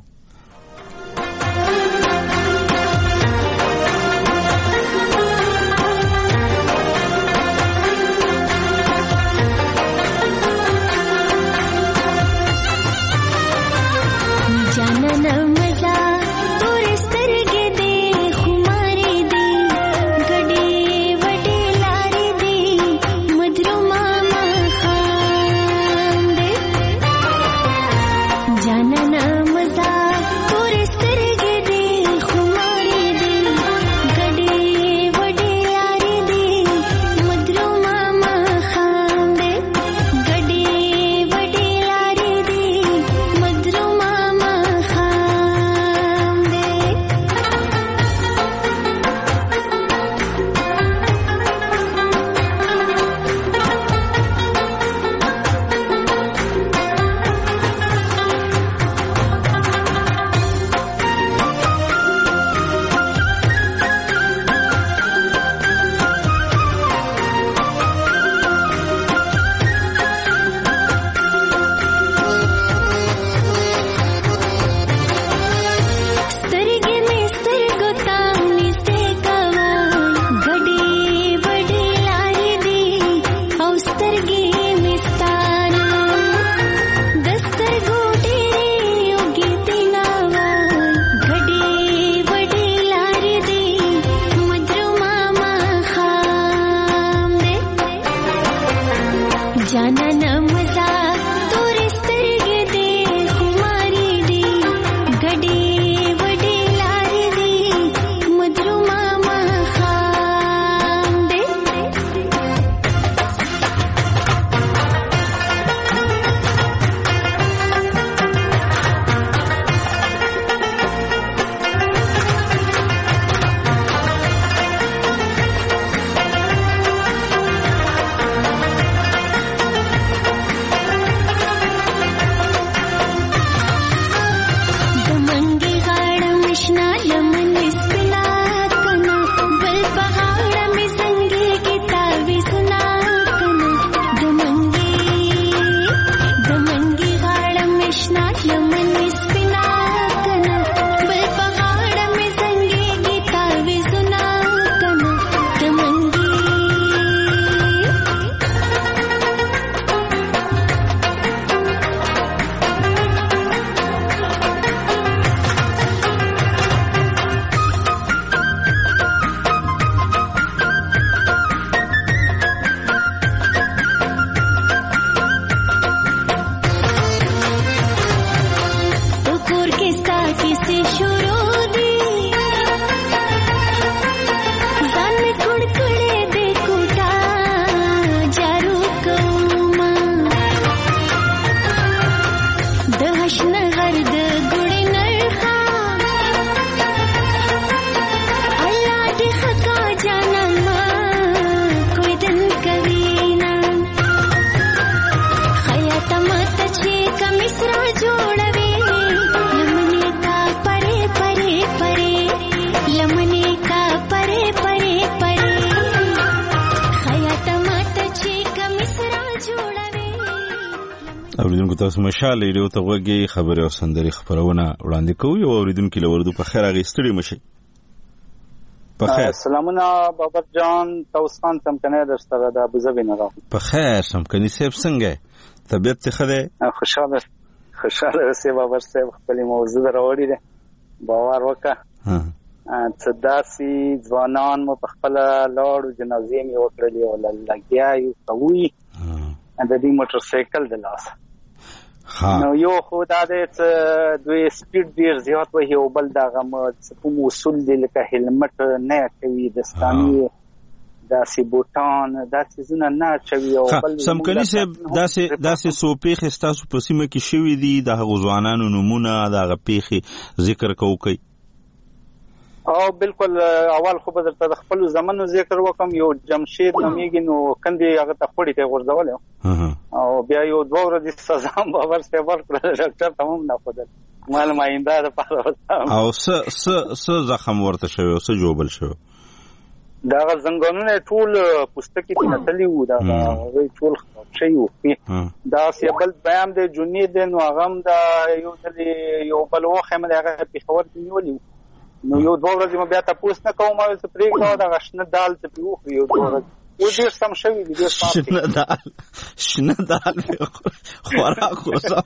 اوریدونکو تاسو مشال ریډیو ته وګورئ، خبري او سندري خبرونه وړاندې کوي او اوریدونکو له وردو په خیر اغستړي مشي. په خیر. سلامونه بابر جان، تاسو خان تم کنه درسره د ابوظبي نه راغلی. په خیر سم کني سیب څنګه؟ طبيعت څه خده؟ خوشاله سي بابر صاحب خپل موضوع راوړی دی. باور وکړه. څه داسي ځوانان مو په خپل لاړو جنازې می وکړلې او لګیا یو کوي د دې موټر سایکل د لاس. نو یو خو دا د دوی سپیډ ډیر زیات وي او بل دا غم کوم اصول دي لکه هلمټ نه کوي، دستاني داسې بوټان داسې زونه نه چوي او بل سمکني صاحب داسې سوپېخ تاسو په سیمه کې شوي دي د هغو ځوانانو نمونه د هغه پیښې ذکر کوي؟ او بالکل اول خو به درته د خپل زمانو ذکر وکم. یو جمشید نومیږي، نو کندې هغه ته خوري ته غورځول او بیا یو 2 ورځې سزا هم باور سره ورکړل، ډاکټر ته هم نه خدل مال ماینده د پاره او س زخم ورته شوی او س جوبل شوی. دا زنګونونه ټول پوستکی ته نتلی وو، دا وی ټول شي وو. دا سیبل بیان د جنید نو هغه دا یو بل وخت هم هغه په خبر کې نیولې. نو یو 2 ورځې مې بیا تاسو نه کوم او څه پریږدو دا غشنه دال ته پیوخ یو 2 ورځې و دې سم شوی دي شنه دال خوراک وسه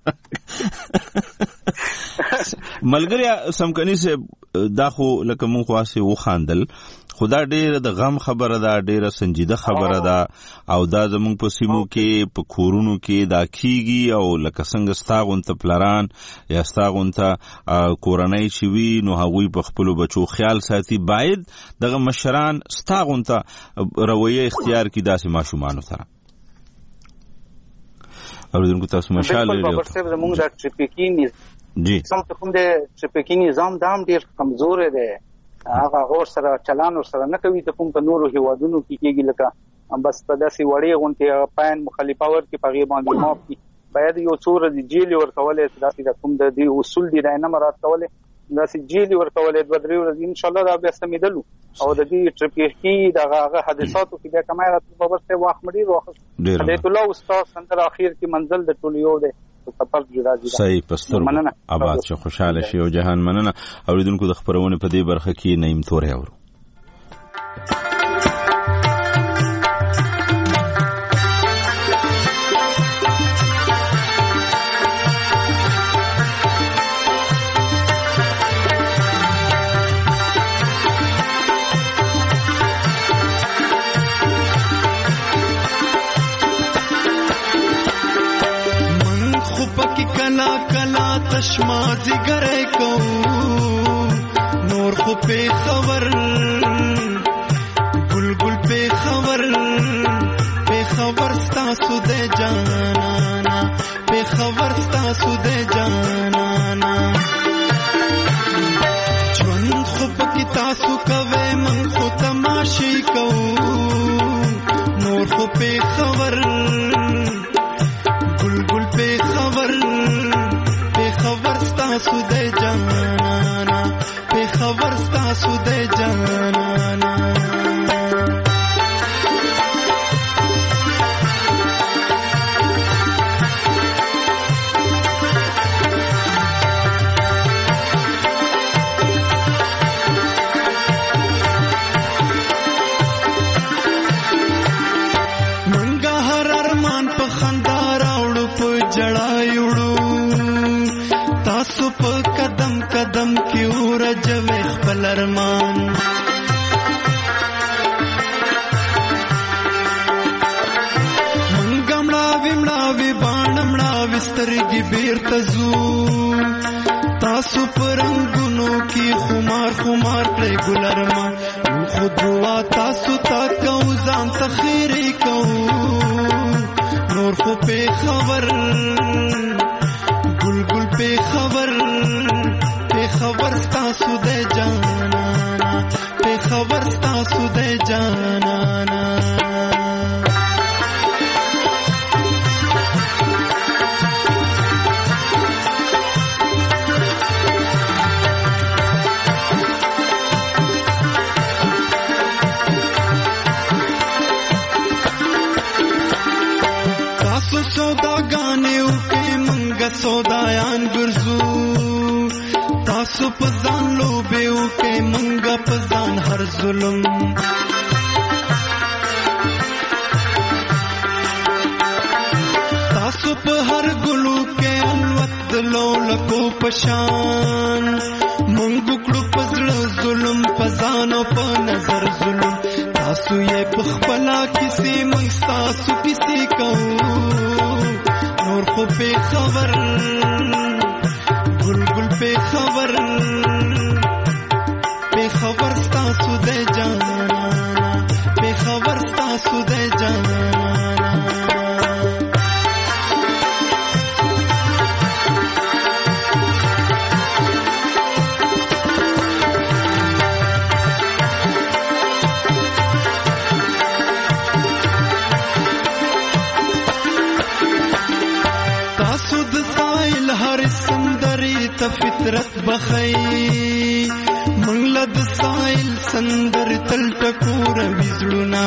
ملګری سمکني سه دا خو لکه مونږ واسي وخاندل، خدا ډیره د غم خبره ده، ډیره سنجیده خبره ده او دا زمونږ په سیمو کې په کورونو کې دا کیږي او لکه څنګه ستاغونته پلران یا ستاغونته کورنۍ چې وي نو هغوی په خپلو بچو خیال ساتي. باید دغه مشران ستاغونته رویه اختیار کړي داسې ماشومانو سره. اوریدونکو تاسو مشال بالکل بابر صاحب زمونږ د ټریفیکي جی سم ته کوم د ټریفیکي نظام دام ډیر کمزور دی، هغه اور سره چلان ور سره نه کوي ته کوم په نورو هیوادونو کې کېږي لکه بس په داسې وړې غونډې پاین مخالفه ورکړي په هغې باندې معاف کړي. باید یو څو ورځې جیل ورکولی داسې د کوم د دې اصول دي دا نه مراعات کولی، داسې جیل ورکولی 2-3 ورځې انشاءالله دا بیا سمېدلو او د دې ټریفیکي دغه حادثاتو کې بیا کمی راته بابر صاحب وخت مې ډېر واخیست. هدایت الله استاد سندر اخر کې منزل د ټول یو دی صحیح پستر آباد شو، خوشاله شي او جهان مننه. اوریدونکو د خبرونه په دې برخه کې نیم تورې اورو. تشما دیگر کو نور خو پہ خبر بلبل پہ خبر ستاسو دے جانانا پہ خبر ستاسو دے جانانا جون خو پکی تاسو کوي من خو تماشي کو نور خو پہ خبر بلبل پہ خبر ستاسو دے جانانا پہ خبر ستاسو دے جانانا منګه هر ارمان په خندا راوړو په جړایوړو تاسو په قدم قدم کې ورځوي خپل ارمان منګه مړاوي باڼه سترګې بیرته ځو تاسو په رنګونو کې خمار کړئ ګل ارمان خو دعا تاسو ته کوو ځان ته خیرې کوو نور خو په خبر بلبل پہ خبر ستاسو دے جانانا پہ خبر ستاسو دے جانانا تاسو سوداګانې وکړئ موږ سودایان ګرځو تاسو په ځان لوبې وکړئ موږ په ځان هر ظلم تاسو په هر ګلو کې الوت دلو لکو پشان موږ کړو په زړه ظلم په ځان او په نظر ظلم تاسو یې په خپله کیسې موږ ستاسو کیسې کوو نور خو په خبر بلبل په خبر ستاسو د جانا په خبر ستاسو د جانا فطرت بخی منگل د سائل سندر تل ټکور وزړونا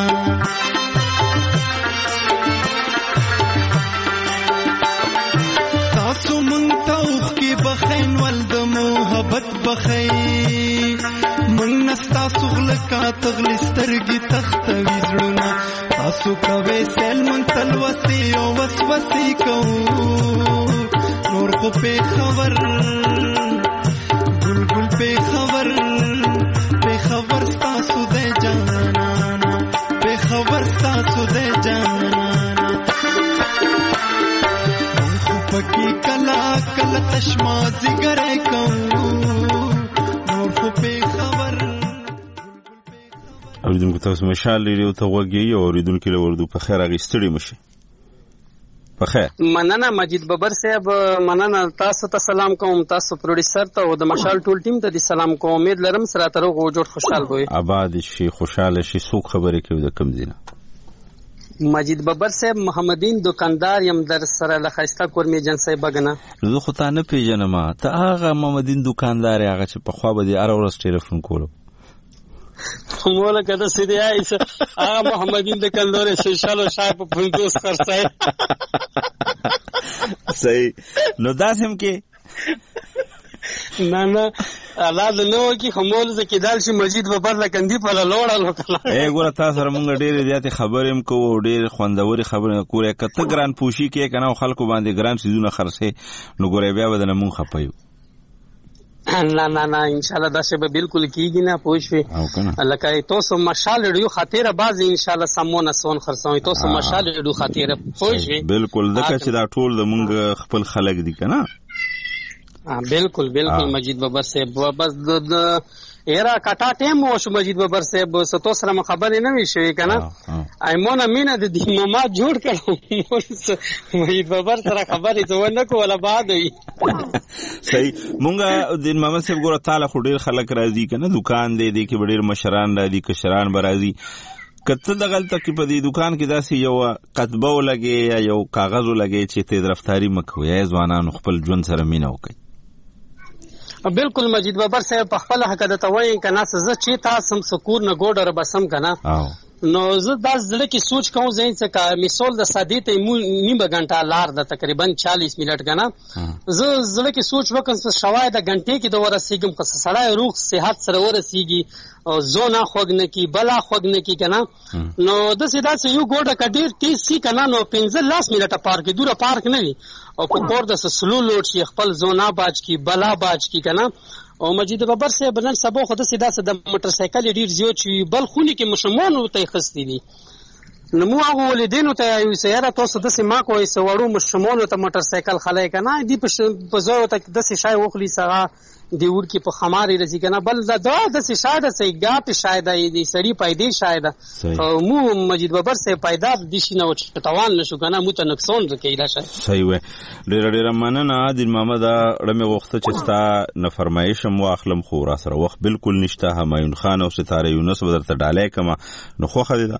تاسو مونږ ته اوښکې بخین ول د محبت بخی مونږ نستاسو غلکا تغلی سترګې تختوي زړونا تاسو کوئ سیل مونږ تل وسې او وسوسې کوو نور خو په خبر بلبل په خبر ستاسو د جانانا په خبر ستاسو د جانانا خو پکې کلا کلا تشمازي ګرای کوم نور خو په خبر اوریدونکو تاسو مشال لري ته وګي او اوریدونکو له وردو په خیر اغستړي مشه بخیر مننه مجید ببر صاحب مننه تاسو ته سلام کوم تاسو پروډوسر ته او د مشال ټول ټیم ته سلام کوم امید لرم سره تر غو جوړ خوشحال وي آباد شي خوشاله شي څوک خبرې کوي د کم دینه مجید ببر صاحب محمدین دکاندار یم در سره لخصتا کورمی جنسي بغنه زه خو ته نه پیژنم ته هغه محمدین دکاندار هغه چې په خوا به دي ار ورځ ټلیفون کولو مولا کده سیدی آئیس محمدین دکاندار سوشال و شای پا پندوس خرسای صحیح نو داسم که نه الله د نو کی خمول ز کیدال شي مجید په پر لکندی په لوړالو کله اے ګور تاسو سره مونږ ډېر زیات خبرېم کوو ډېر خوندوري خبرې کوو کته ګران پوشي کې کنه خلکو باندې ګران سيزونه خرڅه نو ګورې بیا بدن مونږ خپایو نه ان شاء الله دا څه به بالکل کیږي نه پوښوي لکه تاسو مشال ډیو خاطر باز ان شاء الله سمونه سون خرڅوي تاسو مشال ډیو خاطر پوښوي بالکل دغه چې دا ټول د مونږ خپل خلک دي کنه بالکل مجید ببر صاحب بس د ایرا کټا ټیم وشو مجید ببر صاحب ستو سره خبرې نه وی شوې کنه ایمونه مینه د دې ما جوړ کړو مجید ببر سره خبرې ځونه کوله بعد وي صحیح مونږه د محمد صاحب ګوره تعالی خو ډیر خلک راځي کنه دکان دی کې ډیر مشران راځي کشران برازي کته د غلطه کې په دې دکان کې داسې یو کتبه ولګي یا یو کاغذ ولګي چې ته طرفداري مکوې ځوانانو خپل ژوند سره مینه وکړي بالکل مجید بابر صاحب په خپل حق د توي کنه زه چې تاسو سکور نه ګوډر بسم کنه نو زه د زړه کې سوچ کوم زین څه کا مثال د سادې ته نیمه غنټه لار د تقریبا 40 منټ کنه زه زړه کې سوچ وکم چې شوای د غنټې کې د ورسېګم که سړی روغ صحت سره ورسېږي او زونه خوګنه کی بلا خوګنه کی کنه نو د سیدا سې یو ګوډه کډیر 30 سی کنه نو 15 منټه پارک دوره پارک نه وي او په کور د سلو لوټ شي خپل زونه باج کی بلا باج کی کنه او مجید بابر سے بنن سبو خود سیدا سره د موټر سایکل ډیر زیات چی بل خونی کې مشمون ته خستی دي نمو هغه ولیدینو ته یو سیاره تاسو د سیما کوی سوړو مشمون ته موټر سایکل خلای کنه دی په زو ته د شای وخلی سره دی ورکی په خماري رسی کنه بل دا د شاید سي غاپ شاید دی سړی پیدا شاید مو مجید بابر سے پیدا د شینه او چټوان نشو کنه مو ته نقصان رکیدا شي صحیح و ډېر مننه عادل محمد رمه وخت چې ستا نه فرمایش مو اخلم خو را سره وخت بالکل نشته همایون خان او ستاره یونس بدرته ډالای کما نو خو خدای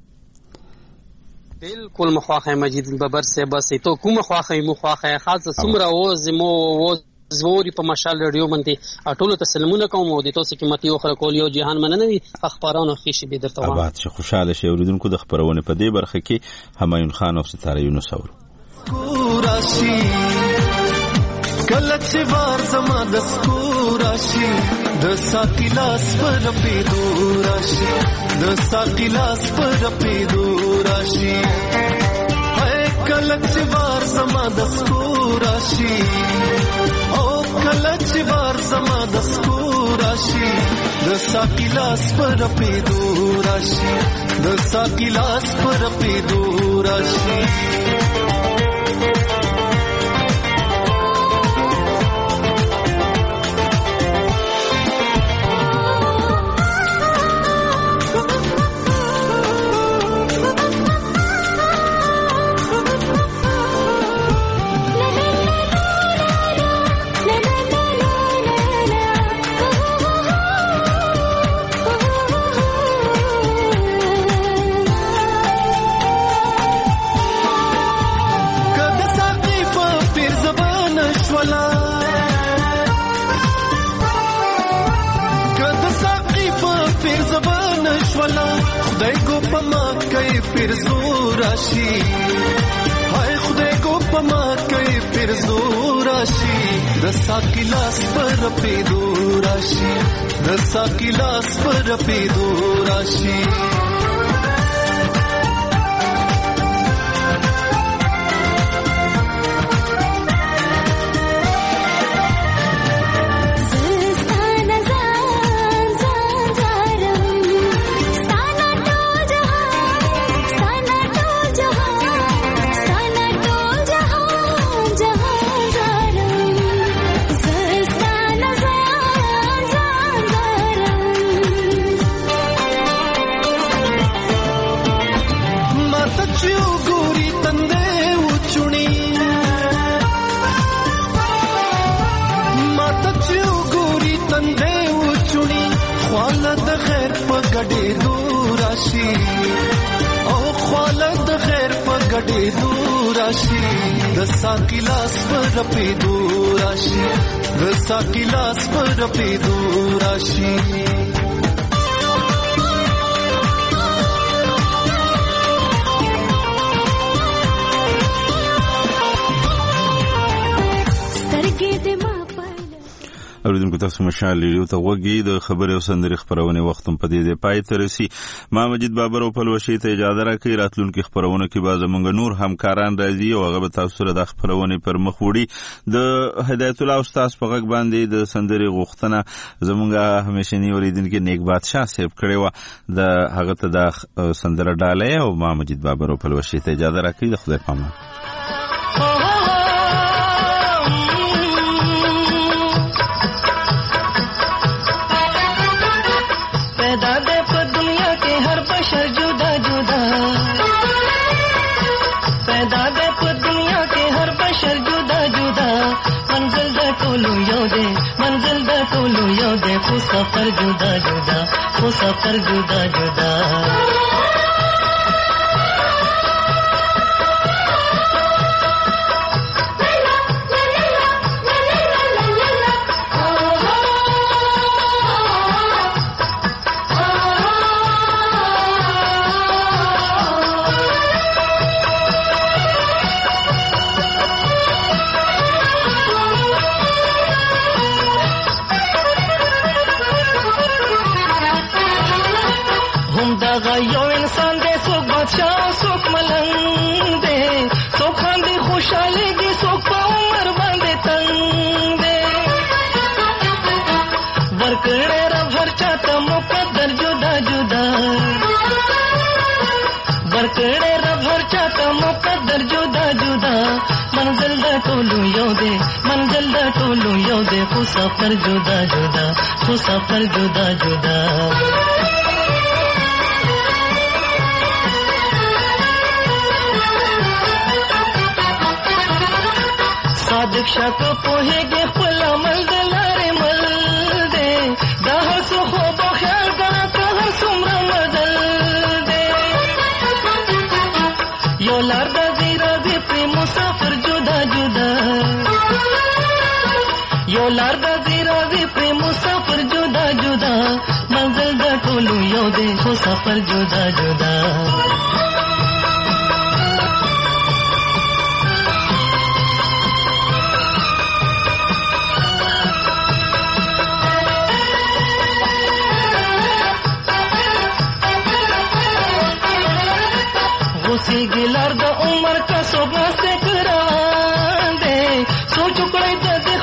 بالکل مخواخه مجید بابر سے بس تو کوم مخواخه مخواخه خاص سمره و زمو زوري په مشال ریډیو باندې ټول ته سلامونه کوم او د تاسو قیمتي اخره کول یو جهان مننه وي اخبارونو خېشي به درته واه آباد شه خوشاله شه اوریدونکو د خبرونه په دې برخه کې همایون خان او ستاره یونس راشي کله چې وار زما د سکور راشي د ساقي لاس پر پیدو راشي د ساقي لاس پر پیدو راشي کله چې وار زما د سکور راشي او کله چې وار زما د سکور راشي د ساقي لاس پر پیدو راشي د ساقي لاس پر پیدو راشي خدای کو پما کوي پیر زور راشي هاي خدای کو پما کوي پیر زور راشي د ساقي لاس پر پیدو راشي د ساقي لاس پر پیدو راشي گډې دوراشي او خالد غیر په گډې دوراشي د ساقي لاس پر پیدو راشي د ساقي لاس پر پیدو راشي اوریدونکو تاسو مشال لیدو ته وګي د خبرې او سندري خبرونه وختم په دې پای ته رسي ما مجید بابر او پلوشي ته اجازه راکړي راتلونکي خبرونه کې باز موږ نور همکاران راځي او هغه به تاسو سره د خبرونه پر مخ وړي د هدایت الله استاد په غږ باندې د سندري غوښتنه زموږه همیشنی اوریدونکو نیک بادشاہ صاحب کړي و د هغه ته د سندره ډاله او ما مجید بابر او پلوشي ته اجازه راکړي د خدای پامان मंजिल दा टोलू यो दे को सफर जुदा जुदा को सफर जुदा जुदा यो इंसान दे सुख बादशाह सुख मलंग दे सुख खांदी खुशहाली की सुख उमर बांधे तंग दे बरकड़े रभर चाहता मुकद्दर जुदा जुदा बरकड़े रभर चाहता मुकद्दर जुदा जुदा मंजिल दा टोलू यो दे मंजिल दा टोलू यो दे सफर जुदा जुदा सफर जुदा जुदा दीक्षा को पोहेगे खुला मल दलारे मल दे दहर सो हो बख्याल करा कहर सुमरा मदल दे यो लारदा जीरा भी प्रेम मुसाफिर जुदा जुदा यो लारदा जीरा भी प्रेम मुसाफिर जुदा जुदा मंजिल दा टोलू यो दे मुसाफिर जुदा जुदा سوچ کړی د